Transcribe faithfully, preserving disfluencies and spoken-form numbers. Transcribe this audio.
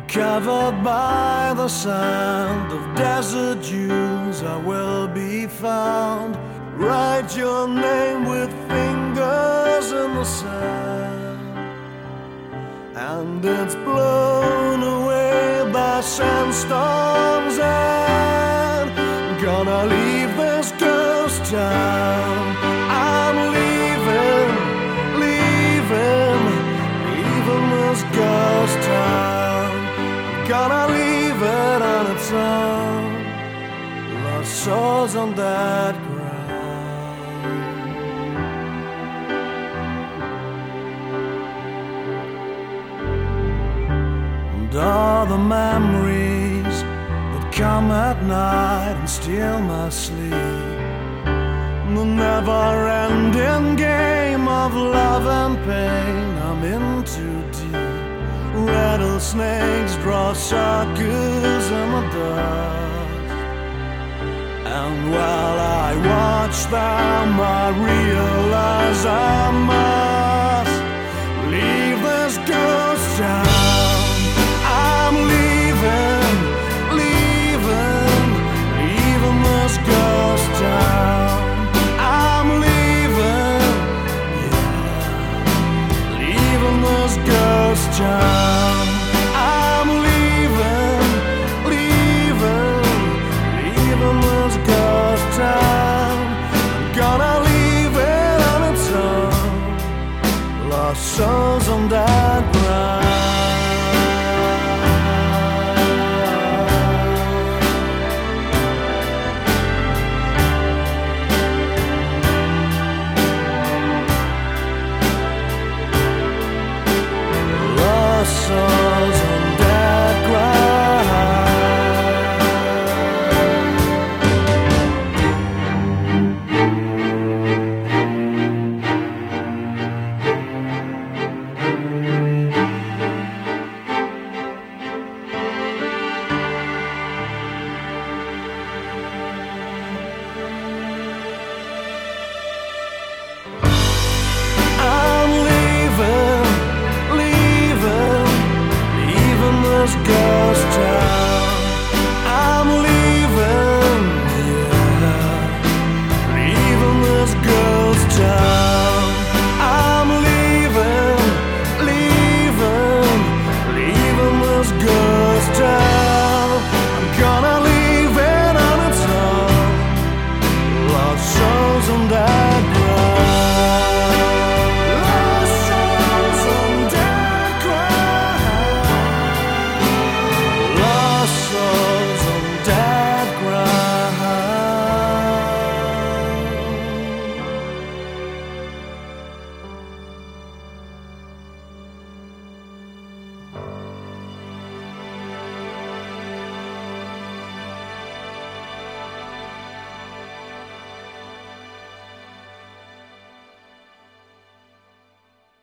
Covered by the sand of desert dunes, I will be found. Write your name with fingers in the sand, and it's blown away by sandstorms. And gonna leave this ghost town. I'm leaving, leaving, leaving this ghost town. Gonna leave it on its own. Lost souls on that ground. And all the memories that come at night and steal my sleep, the never-ending game of love and pain I'm in too deep. Rattlesnakes draw circles in the dust, and while I watch them, I realize I must leave this ghost town. I'm leaving, leaving, leaving this ghost town. I'm leaving, yeah, leaving this ghost town. Souls on that